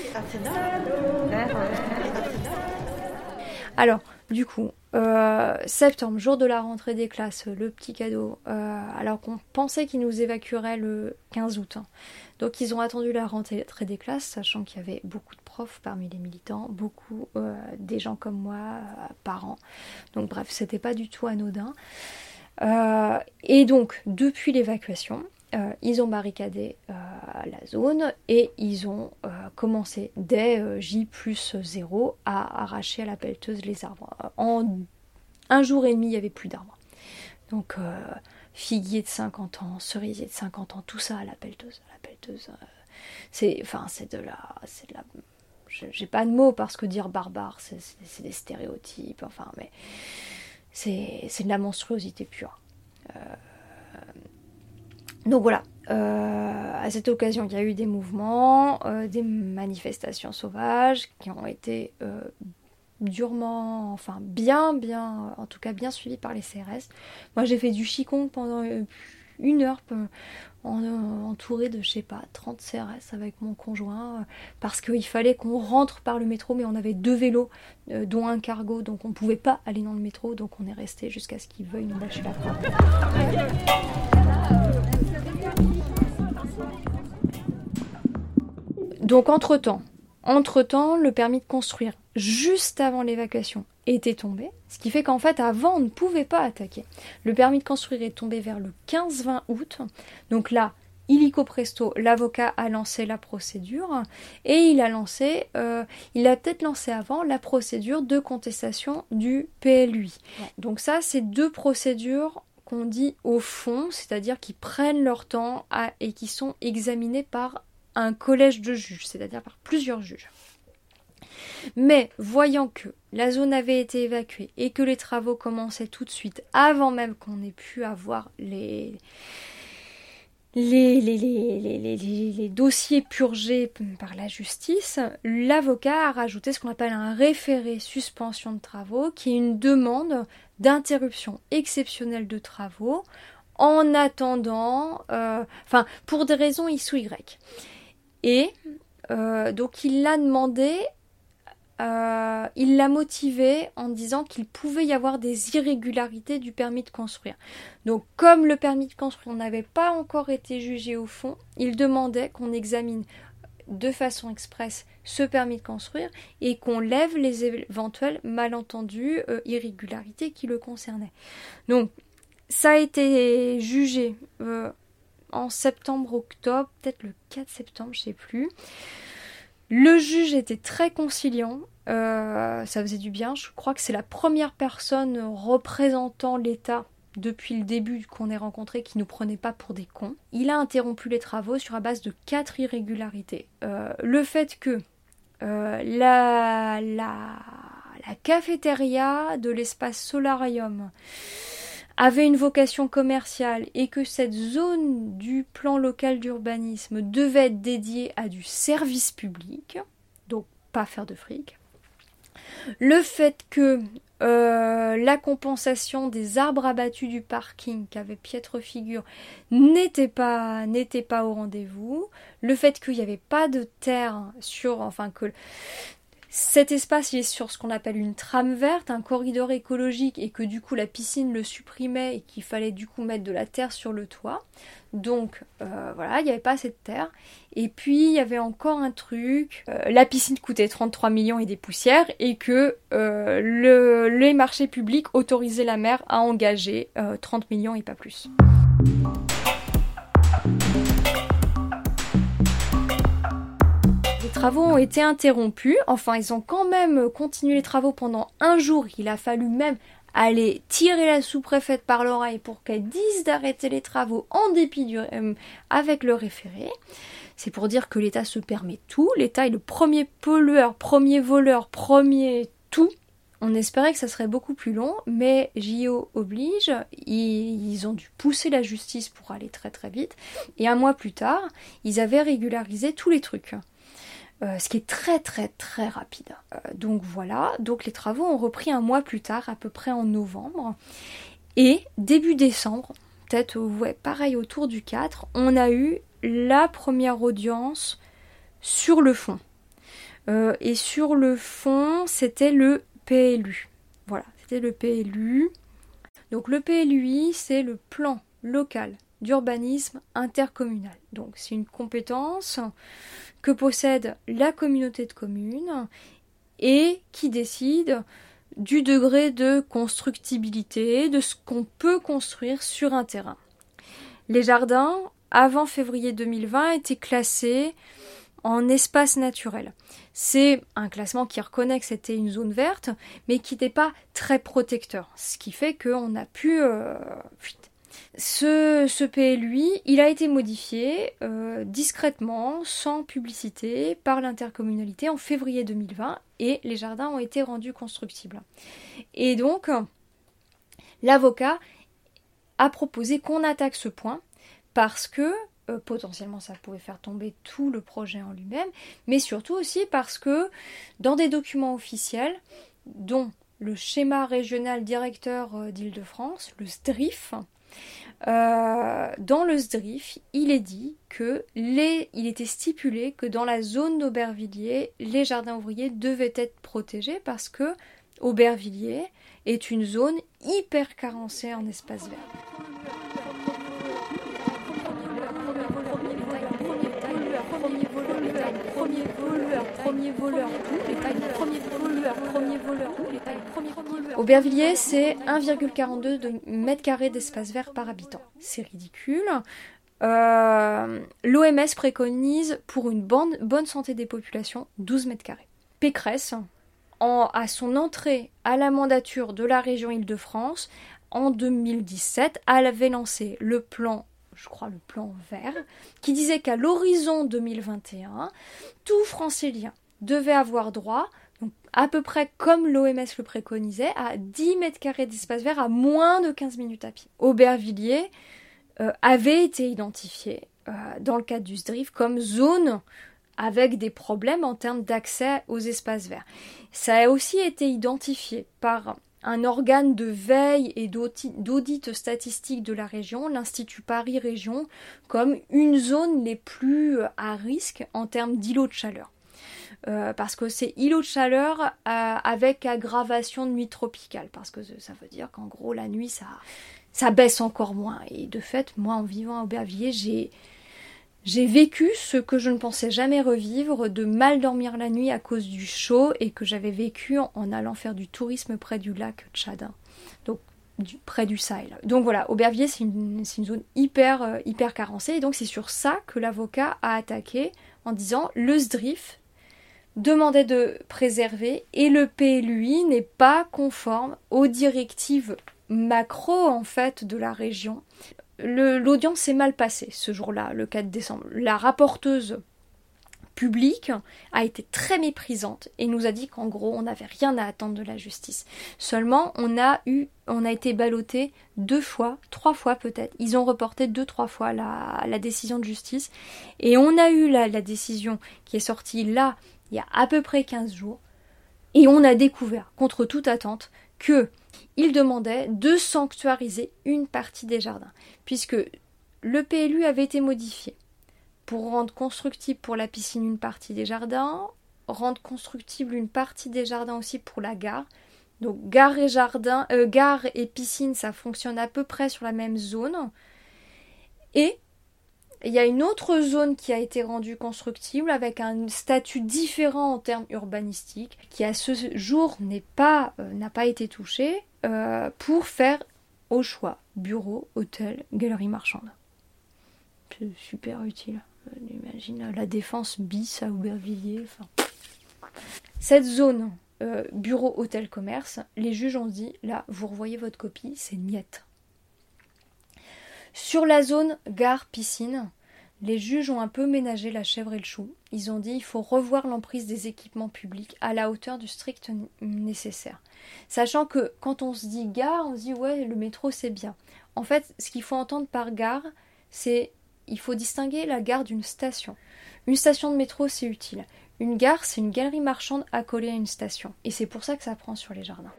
Alors du coup euh, septembre, jour de la rentrée des classes, le petit cadeau, euh, alors qu'on pensait qu'ils nous évacueraient le quinze août, hein. Donc ils ont attendu la rentrée des classes, sachant qu'il y avait beaucoup de profs parmi les militants, beaucoup euh, des gens comme moi, euh, parents. Donc bref, c'était pas du tout anodin. Euh, et donc, depuis l'évacuation, euh, ils ont barricadé euh, la zone et ils ont euh, commencé dès euh, J plus zéro à arracher à la pelleteuse les arbres. En un jour et demi, il n'y avait plus d'arbres. Donc... Euh, figuier de cinquante ans, cerisier de cinquante ans, tout ça à la pelleteuse. À la pelleteuse euh, c'est, enfin, c'est de la... C'est de la j'ai pas de mots parce que dire barbare, c'est, c'est, c'est des stéréotypes, enfin, mais c'est, c'est de la monstruosité pure. Euh, donc voilà. Euh, à cette occasion, il y a eu des mouvements, euh, des manifestations sauvages qui ont été... Euh, durement, enfin bien, bien, en tout cas bien suivi par les C R S. Moi j'ai fait du qigong pendant une heure, en, entourée de, je sais pas, trente C R S avec mon conjoint, parce qu'il fallait qu'on rentre par le métro, mais on avait deux vélos, euh, dont un cargo, donc on pouvait pas aller dans le métro, donc on est resté jusqu'à ce qu'ils veuillent nous lâcher la porte. Donc entre-temps, Entre-temps, le permis de construire, juste avant l'évacuation, était tombé. Ce qui fait qu'en fait, avant, on ne pouvait pas attaquer. Le permis de construire est tombé vers le quinze vingt août. Donc là, illico presto, l'avocat a lancé la procédure. Et il a lancé, euh, il a peut-être lancé avant, la procédure de contestation du P L U I. Ouais. Donc ça, c'est deux procédures qu'on dit au fond, c'est-à-dire qui prennent leur temps à, et qui sont examinés par un collège de juges, c'est-à-dire par plusieurs juges. Mais voyant que la zone avait été évacuée et que les travaux commençaient tout de suite, avant même qu'on ait pu avoir les, les, les, les, les, les, les, les dossiers purgés par la justice, l'avocat a rajouté ce qu'on appelle un référé suspension de travaux, qui est une demande d'interruption exceptionnelle de travaux en attendant, euh, enfin pour des raisons X ou Y. Et euh, donc il l'a demandé, euh, il l'a motivé en disant qu'il pouvait y avoir des irrégularités du permis de construire. Donc comme le permis de construire n'avait pas encore été jugé au fond, il demandait qu'on examine de façon expresse ce permis de construire et qu'on lève les éventuels malentendus, euh, irrégularités qui le concernaient. Donc ça a été jugé euh, en septembre-octobre, peut-être le quatre septembre, je ne sais plus. Le juge était très conciliant, euh, ça faisait du bien. Je crois que c'est la première personne représentant l'État depuis le début qu'on ait rencontré qui ne nous prenait pas pour des cons. Il a interrompu les travaux sur la base de quatre irrégularités. Euh, le fait que euh, la, la, la cafétéria de l'espace Solarium avait une vocation commerciale et que cette zone du plan local d'urbanisme devait être dédiée à du service public, donc pas faire de fric. Le fait que euh, la compensation des arbres abattus du parking qu'avait piètre figure n'était pas, n'était pas au rendez-vous. Le fait qu'il n'y avait pas de terre sur... Enfin, que cet espace il est sur ce qu'on appelle une trame verte, un corridor écologique, et que du coup la piscine le supprimait et qu'il fallait du coup mettre de la terre sur le toit. Donc euh, voilà, il n'y avait pas assez de terre. Et puis il y avait encore un truc, euh, la piscine coûtait trente-trois millions et des poussières, et que euh, le, les marchés publics autorisaient la maire à engager euh, trente millions et pas plus. Les travaux ont été interrompus, enfin ils ont quand même continué les travaux pendant un jour, il a fallu même aller tirer la sous-préfète par l'oreille pour qu'elle dise d'arrêter les travaux en dépit du, euh, avec le référé. C'est pour dire que l'État se permet tout, l'État est le premier pollueur, premier voleur, premier tout. On espérait que ça serait beaucoup plus long, mais J O oblige, ils, ils ont dû pousser la justice pour aller très très vite, et un mois plus tard, ils avaient régularisé tous les trucs. Euh, ce qui est très très très rapide. Euh, donc voilà, donc les travaux ont repris un mois plus tard, à peu près en novembre. Et début décembre, peut-être ouais, pareil autour du quatre, on a eu la première audience sur le fond. Euh, et sur le fond, c'était le P L U. Voilà, c'était le P L U. Donc le P L U I, c'est le plan local d'urbanisme intercommunal. Donc c'est une compétence que possède la communauté de communes et qui décide du degré de constructibilité, de ce qu'on peut construire sur un terrain. Les jardins, avant février deux mille vingt, étaient classés en espace naturel. C'est un classement qui reconnaît que c'était une zone verte, mais qui n'était pas très protecteur, ce qui fait qu'on a pu... Euh, Ce, ce P L U I, il a été modifié euh, discrètement, sans publicité, par l'intercommunalité en février deux mille vingt, et les jardins ont été rendus constructibles. Et donc, l'avocat a proposé qu'on attaque ce point, parce que euh, potentiellement ça pouvait faire tomber tout le projet en lui-même, mais surtout aussi parce que dans des documents officiels, dont le schéma régional directeur d'Île-de-France, le S D R I F, Euh, dans le S D R I F, il est dit que les, il était stipulé que dans la zone d'Aubervilliers, les jardins ouvriers devaient être protégés parce que Aubervilliers est une zone hyper carencée en espace vert. Premier voleur, premier voleur, l'État est le premier voleur, premier voleur, l'État est le premier voleur. Aubervilliers, c'est un virgule quarante-deux mètres carrés d'espace vert par habitant. C'est ridicule. Euh, L'O M S préconise pour une bonne, bonne santé des populations douze mètres carrés. Pécresse, en, à son entrée à la mandature de la région Île-de-France, en deux mille dix-sept, elle avait lancé le plan, je crois le plan vert, qui disait qu'à l'horizon deux mille vingt et un, tout francilien devait avoir droit, donc à peu près comme l'O M S le préconisait, à dix mètres carrés d'espace vert à moins de quinze minutes à pied. Aubervilliers euh, avait été identifié euh, dans le cadre du S D R I F comme zone avec des problèmes en termes d'accès aux espaces verts. Ça a aussi été identifié par un organe de veille et d'audit statistique de la région, l'Institut Paris Région, comme une zone les plus à risque en termes d'îlots de chaleur. Euh, parce que c'est îlot de chaleur euh, avec aggravation de nuit tropicale, parce que ça veut dire qu'en gros la nuit ça, ça baisse encore moins. Et de fait, moi en vivant à Aubervilliers, j'ai, j'ai vécu ce que je ne pensais jamais revivre, de mal dormir la nuit à cause du chaud, et que j'avais vécu en, en allant faire du tourisme près du lac Tchad, donc du, près du Sahel. Donc voilà, Aubervilliers c'est une, c'est une zone hyper, euh, hyper carencée, et donc c'est sur ça que l'avocat a attaqué en disant le S D R I F demandait de préserver et le P L U I n'est pas conforme aux directives macro en fait de la région. Le, l'audience s'est mal passée ce jour-là, le quatre décembre. La rapporteuse publique a été très méprisante et nous a dit qu'en gros on n'avait rien à attendre de la justice. Seulement on a eu, on a été ballotté deux fois, trois fois peut-être. Ils ont reporté deux, trois fois la, la décision de justice et on a eu la, la décision qui est sortie là il y a à peu près quinze jours, et on a découvert, contre toute attente, qu'il demandait de sanctuariser une partie des jardins, puisque le P L U avait été modifié pour rendre constructible pour la piscine une partie des jardins, rendre constructible une partie des jardins aussi pour la gare. Donc gare et jardin, euh, gare et piscine, ça fonctionne à peu près sur la même zone, et il y a une autre zone qui a été rendue constructible avec un statut différent en termes urbanistiques qui à ce jour n'est pas, euh, n'a pas été touchée euh, pour faire au choix bureau, hôtel, galerie marchande. C'est super utile. Imagine la Défense bis à Aubervilliers. Enfin. Cette zone euh, bureau, hôtel, commerce, les juges ont dit là, vous revoyez votre copie, c'est niette. Sur la zone gare-piscine, les juges ont un peu ménagé la chèvre et le chou. Ils ont dit qu'il faut revoir l'emprise des équipements publics à la hauteur du strict nécessaire. Sachant que quand on se dit gare, on se dit ouais, le métro c'est bien. En fait, ce qu'il faut entendre par gare, c'est il faut distinguer la gare d'une station. Une station de métro, c'est utile. Une gare, c'est une galerie marchande accolée à une station. Et c'est pour ça que ça prend sur les jardins.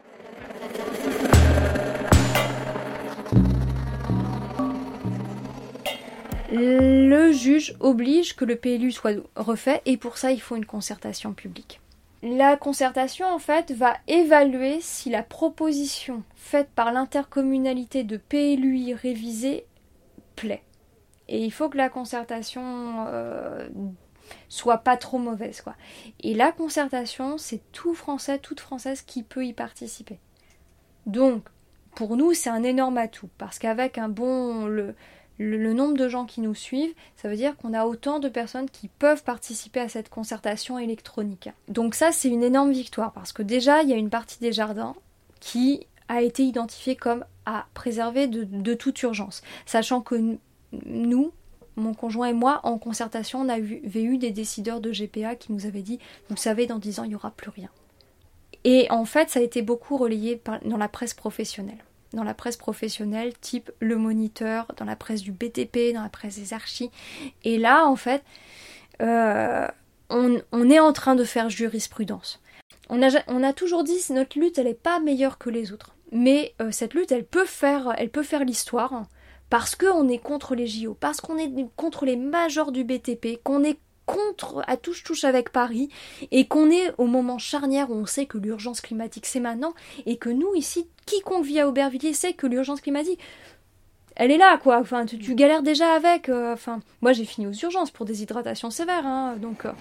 Le juge oblige que le P L U soit refait et pour ça il faut une concertation publique. La concertation en fait va évaluer si la proposition faite par l'intercommunalité de P L U I révisée plaît. Et il faut que la concertation euh, soit pas trop mauvaise, quoi. Et la concertation, c'est tout Français, toute Française qui peut y participer. Donc, pour nous, c'est un énorme atout parce qu'avec un bon... Le, Le, le nombre de gens qui nous suivent, ça veut dire qu'on a autant de personnes qui peuvent participer à cette concertation électronique. Donc ça, c'est une énorme victoire, parce que déjà, il y a une partie des jardins qui a été identifiée comme à préserver de, de toute urgence. Sachant que nous, mon conjoint et moi, en concertation, on avait eu des décideurs de G P A qui nous avaient dit « Vous savez, dans dix ans, il n'y aura plus rien ». Et en fait, ça a été beaucoup relayé par, dans la presse professionnelle. Dans la presse professionnelle, type Le Moniteur, dans la presse du B T P, dans la presse des archis. Et là, en fait, euh, on, on est en train de faire jurisprudence. On a, on a toujours dit que notre lutte, elle n'est pas meilleure que les autres. Mais euh, cette lutte, elle peut faire, elle peut faire l'histoire parce qu'on est contre les J O, parce qu'on est contre les majors du B T P, qu'on est contre à touche-touche avec Paris et qu'on est au moment charnière où on sait que l'urgence climatique c'est maintenant et que nous ici, quiconque vit à Aubervilliers sait que l'urgence climatique elle est là quoi, enfin tu, tu galères déjà avec, euh, enfin moi j'ai fini aux urgences pour déshydratation sévère hein, donc euh...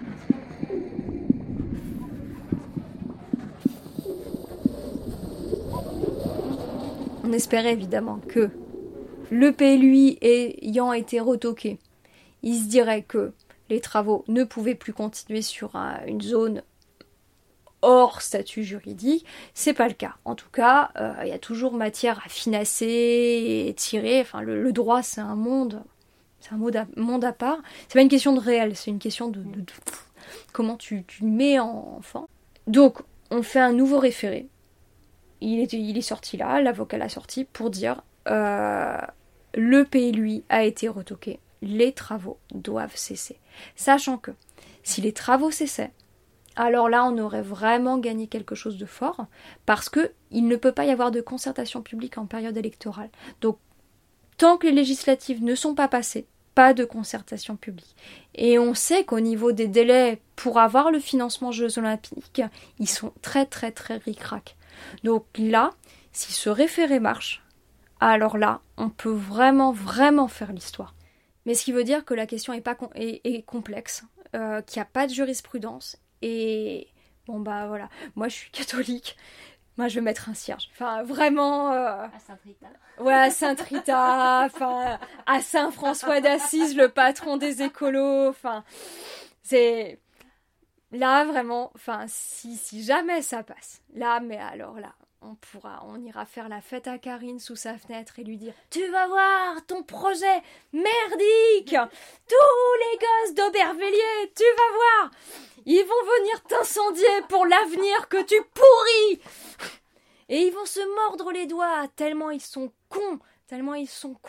on espérait évidemment que le P L U I ayant été retoqué, il se dirait que les travaux ne pouvaient plus continuer sur un, une zone hors statut juridique, c'est pas le cas. En tout cas, il euh, y a toujours matière à finasser et tirer. Enfin, le, le droit, c'est un monde, c'est un monde à, monde à part. C'est pas une question de réel, c'est une question de, de, de comment tu, tu mets en enfant. Donc, on fait un nouveau référé. Il est, il est sorti là, l'avocat l'a sorti pour dire euh, le P L U I a été retoqué, les travaux doivent cesser. Sachant que si les travaux cessaient, alors là on aurait vraiment gagné quelque chose de fort, parce qu'il ne peut pas y avoir de concertation publique en période électorale. Donc tant que les législatives ne sont pas passées, pas de concertation publique. Et on sait qu'au niveau des délais pour avoir le financement Jeux Olympiques, ils sont très très très ric-rac. Donc là, si ce référé marche, alors là, on peut vraiment vraiment faire l'histoire. Mais ce qui veut dire que la question est, pas com- est, est complexe, euh, qu'il n'y a pas de jurisprudence, et bon bah voilà, moi je suis catholique, moi je vais mettre un cierge, enfin vraiment... Euh... À Sainte-Rita. Ouais, à Sainte-Rita, enfin à Saint-François d'Assise, le patron des écolos, enfin c'est... Là vraiment, enfin si, si jamais ça passe, là mais alors là... On pourra, on ira faire la fête à Karine sous sa fenêtre et lui dire « Tu vas voir ton projet merdique! Tous les gosses d'Aubervilliers, tu vas voir! Ils vont venir t'incendier pour l'avenir que tu pourris! Et ils vont se mordre les doigts tellement ils sont cons, tellement ils sont cons. »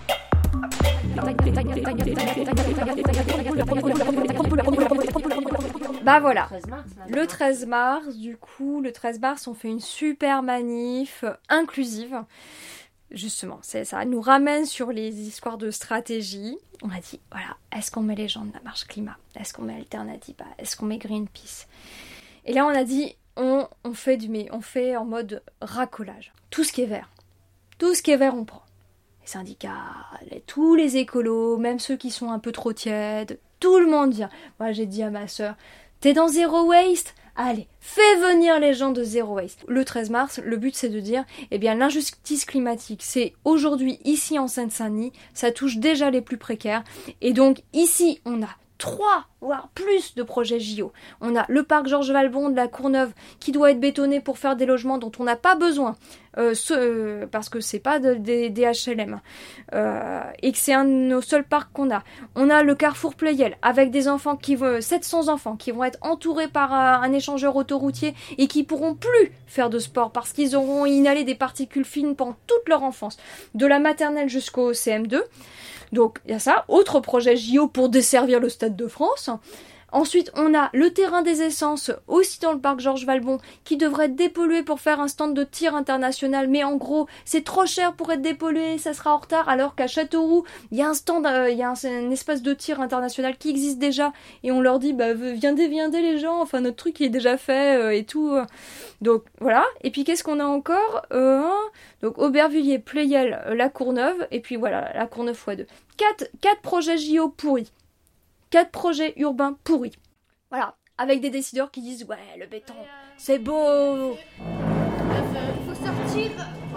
Bah voilà, le treize mars, du coup, le treize mars, on fait une super manif inclusive. Justement, c'est, ça nous ramène sur les histoires de stratégie. On a dit, voilà, est-ce qu'on met les gens de la marche climat? Est-ce qu'on met Alternativa? Est-ce qu'on met Greenpeace? Et là, on a dit, on, on, fait du, on fait en mode racolage. Tout ce qui est vert. Tout ce qui est vert, on prend. Les syndicats, les, tous les écolos, même ceux qui sont un peu trop tièdes, tout le monde vient. Moi, j'ai dit à ma sœur, t'es dans Zero Waste? Allez, fais venir les gens de Zero Waste. Le treize mars, le but c'est de dire, eh bien l'injustice climatique, c'est aujourd'hui, ici en Seine-Saint-Denis, ça touche déjà les plus précaires. Et donc ici, on a trois, voire plus de projets J O. On a le parc Georges Valbon de la Courneuve qui doit être bétonné pour faire des logements dont on n'a pas besoin, euh, ce, euh, parce que c'est pas de, de, des H L M, euh, et que c'est un de nos seuls parcs qu'on a. On a le Carrefour Pleyel avec des enfants qui vont, sept cents enfants qui vont être entourés par euh, un échangeur autoroutier et qui pourront plus faire de sport parce qu'ils auront inhalé des particules fines pendant toute leur enfance, de la maternelle jusqu'au C M deux. Donc il y a ça, autre projet J O pour desservir le Stade de France. Ensuite, on a le terrain des essences, aussi dans le parc Georges Valbon, qui devrait être dépollué pour faire un stand de tir international. Mais en gros, c'est trop cher pour être dépollué, ça sera en retard. Alors qu'à Châteauroux, il y a un stand, euh, il y a un, un espace de tir international qui existe déjà. Et on leur dit, bah viendez, viendez les gens, enfin notre truc il est déjà fait euh, et tout. Donc voilà. Et puis qu'est-ce qu'on a encore euh, Donc Aubervilliers, Pleyel, La Courneuve, et puis voilà, La Courneuve fois deux. Quatre, quatre projets J O pourris. Quatre projets urbains pourris. Voilà, avec des décideurs qui disent « Ouais, le béton, c'est beau !» Il faut sortir.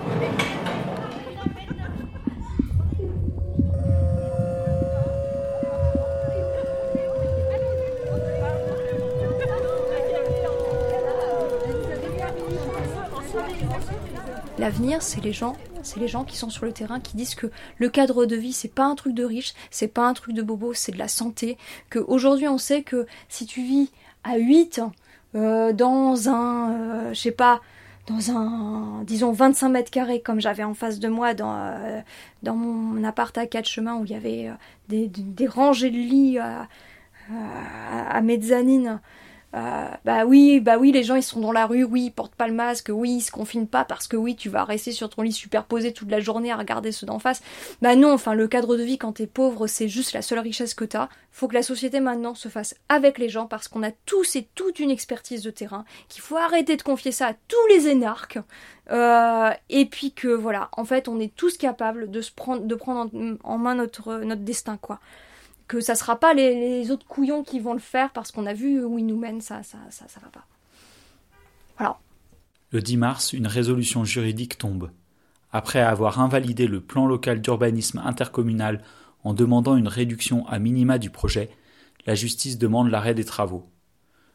L'avenir, c'est les gens, c'est les gens qui sont sur le terrain, qui disent que le cadre de vie, c'est pas un truc de riche, c'est pas un truc de bobo, c'est de la santé. Qu'aujourd'hui, on sait que si tu vis à huit euh, dans un, euh, je sais pas, dans un, disons, vingt-cinq mètres carrés, comme j'avais en face de moi dans, euh, dans mon appart à quatre chemins, où il y avait euh, des, des rangées de lits à, à, à mezzanine. Euh, bah oui, bah oui, les gens ils sont dans la rue, oui, ils portent pas le masque, oui, ils se confinent pas parce que oui, tu vas rester sur ton lit superposé toute la journée à regarder ceux d'en face. Bah non, enfin, le cadre de vie quand t'es pauvre, c'est juste la seule richesse que t'as. Faut que la société maintenant se fasse avec les gens parce qu'on a tous et toute une expertise de terrain, qu'il faut arrêter de confier ça à tous les énarques, euh, et puis que voilà, en fait, on est tous capables de se prendre, de prendre en, en main notre, notre destin, quoi. Que ça sera pas les, les autres couillons qui vont le faire parce qu'on a vu où ils nous mènent, ça, ça, ça, ça va pas. Voilà. Le dix mars, une résolution juridique tombe. Après avoir invalidé le plan local d'urbanisme intercommunal en demandant une réduction à minima du projet, la justice demande l'arrêt des travaux.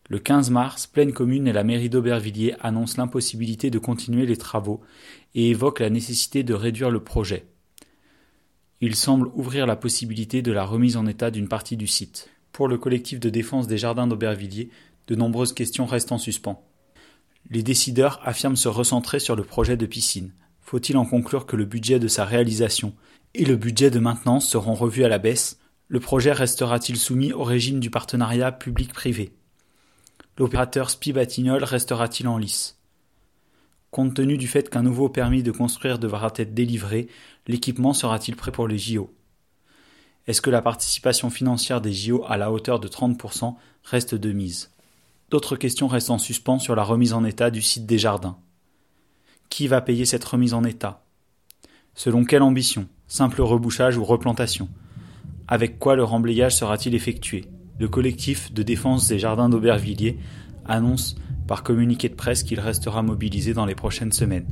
Le quinze mars, Plaine Commune et la mairie d'Aubervilliers annoncent l'impossibilité de continuer les travaux et évoquent la nécessité de réduire le projet. Ils semblent ouvrir la possibilité de la remise en état d'une partie du site. Pour le collectif de défense des jardins d'Aubervilliers, de nombreuses questions restent en suspens. Les décideurs affirment se recentrer sur le projet de piscine. Faut-il en conclure que le budget de sa réalisation et le budget de maintenance seront revus à la baisse? Le projet restera-t-il soumis au régime du partenariat public-privé? L'opérateur S P I Batignolles restera-t-il en lice? Compte tenu du fait qu'un nouveau permis de construire devra être délivré, l'équipement sera-t-il prêt pour les J O? Est-ce que la participation financière des J O à la hauteur de trente pour cent reste de mise? D'autres questions restent en suspens sur la remise en état du site des jardins. Qui va payer cette remise en état? Selon quelle ambition? Simple rebouchage ou replantation? Avec quoi le remblayage sera-t-il effectué? Le collectif de défense des jardins d'Aubervilliers annonce par communiqué de presse qu'il restera mobilisé dans les prochaines semaines.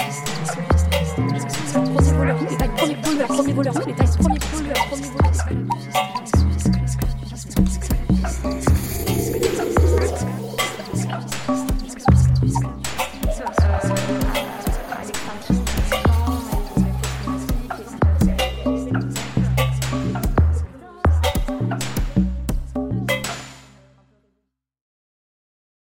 Premier voleur, premier voleur, premier voleur, premier voleur, premier voleur.